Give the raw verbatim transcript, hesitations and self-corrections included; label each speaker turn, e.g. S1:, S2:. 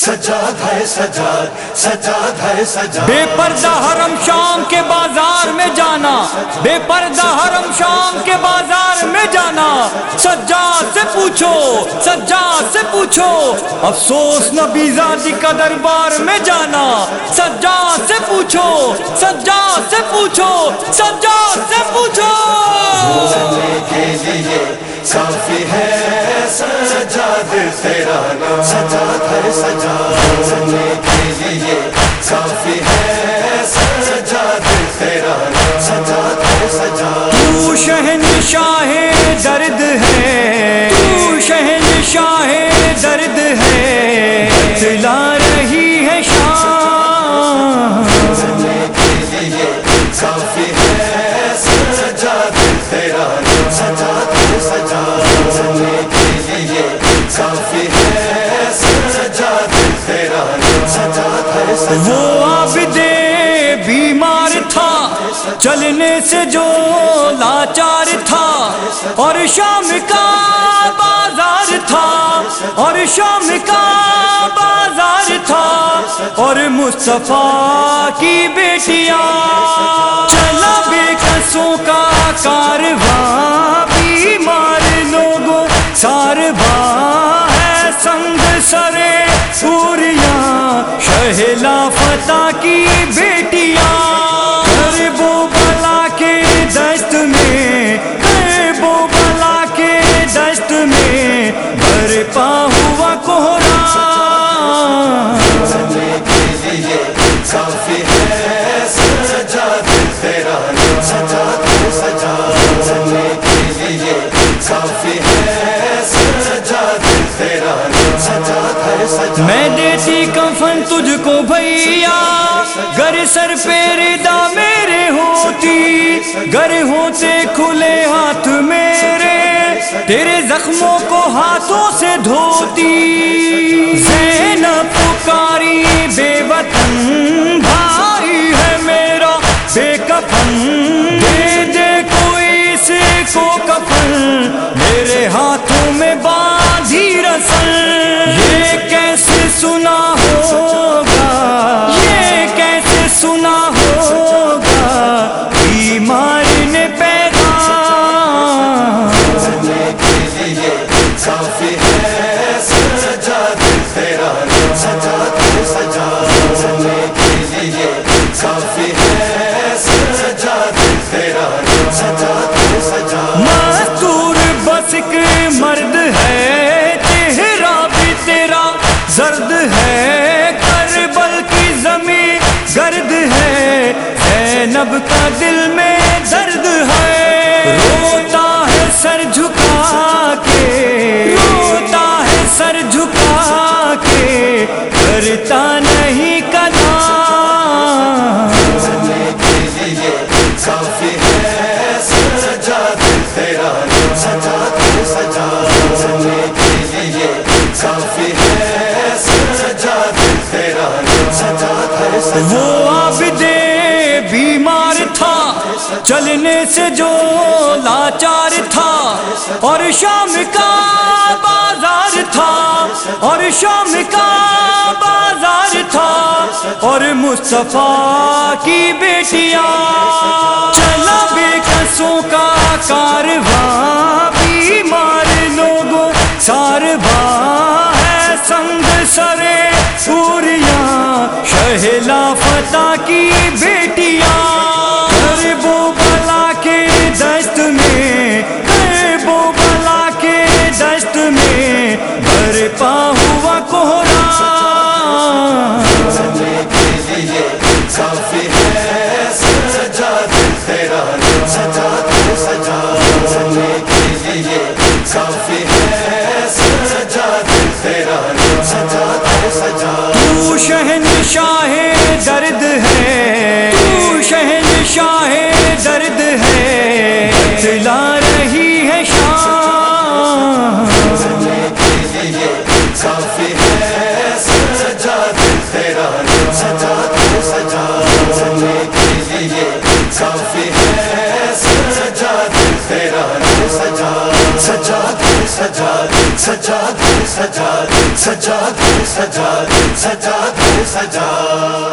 S1: سجاد ہے سجاد سجاد ہے سجاد
S2: بے پردہ حرم شام کے بازار میں جانا، بے پردہ حرم شام کے بازار میں جانا، سجاد سے پوچھو سجاد سے پوچھو، افسوس نبی زادی کا دربار میں جانا، سجاد سے پوچھو سجاد سے پوچھو سجاد سے پوچھو،
S1: بولنے کے لیے کافی ہے سجاد تیرا نام، سجاد ہے سجاد بولنے کے لیے کافی ہے سجاد تیرا نام، سجاد ہے سجاد
S2: تو شہنشاہ درد ہے، تو شہنشاہ درد ہے، چلا رہی ہے شام،
S1: بولنے کے لیے کافی ہے سجاد تیرا نام، سجاد ہے سجاد بولنے کے لیے کافی ہے سجاد تیرا نام، سجاد ہے سجاد
S2: وہ عابد بیمار تھا چلنے سے جو لاچار تھا، اور شام کا بازار تھا، اور شام کا بازار تھا، اور مصطفیٰ کی بیٹیاں، چلا بے کسوں کا کارواں، بیمار لوگوں سارواں ہے، سنگ سرے سوریاں شہلا فتح کی بیٹیاں، غریب و بلا کے دست میں، غریب و بلا کے دست میں برپا ہوا کوہرام،
S1: بولنے کے لیے کافی ہے سجاد تیرا نام، سجاد ہے سجاد بولنے کے لیے کافی ہے سجاد تیرا نام، سجاد ہے سجاد
S2: میں دیتی کفن تجھ کو بھیا، گر سر پہ ردا میرے ہوتی، گر ہوتے کھلے ہاتھ میرے، تیرے زخموں کو ہاتھوں سے دھوتی، زینب پکاری بے وطن، بھائی ہے میرا بے کفن، دے دے کوئی سے کو کفن، میرے ہاتھوں میں باندھی رسل، یہ کیسے سنا ہوگا، یہ کیسے سنا ہوگا بیمار نے پیغام،
S1: بولنے کے لیے کافی ہے سجاد تیرا نام، سجاد ہے سجاد بولنے کے لیے کافی ہے سجاد تیرا نام، سجاد ہے سجاد
S2: مستور بس ایک مرد ہے، چہرہ بھی تیرا زرد ہے، کربل کی زمین گرد ہے، زینب کا دل میں درد ہے، روتا ہے سر جھکا کے، روتا ہے سر جھکا کے، کرتا نہیں کلام،
S1: بولنے کے لیے کافی ہے سجاد تیرا نام، سجاد ہے سجاد بولنے کے لیے کافی ہے سجاد تیرا نام، سجاد ہے سجاد
S2: وہ عابد بیمار تھا چلنے سے جو لاچار تھا، اور شام کا بازار تھا، اور شام کا بازار تھا، اور مصطفیٰ کی بیٹیاں، چلا بے کسوں کا کارواں، بیمار لوگوں سارواں ہے، سنگ سرے سوریاں شہلا فتح کی بیٹیاں، غریب و بلا کے دست میں، غریب و بلا کے دست میں برپا ہوا کوہرام،
S1: بولنے کے لیے کافی ہے سجاد تیرا نام، سجاد ہے سجاد بولنے کے لیے کافی ہے سجاد تیرا نام، سجاد ہے سجاد
S2: تو شہنشاہ درد ہے، تو شہنشاہ درد ہے، چلا رہی ہے شام،
S1: بولنے کے لیے کافی ہے سجاد سجاد سجاد سجاد سجاد سجاد سجاد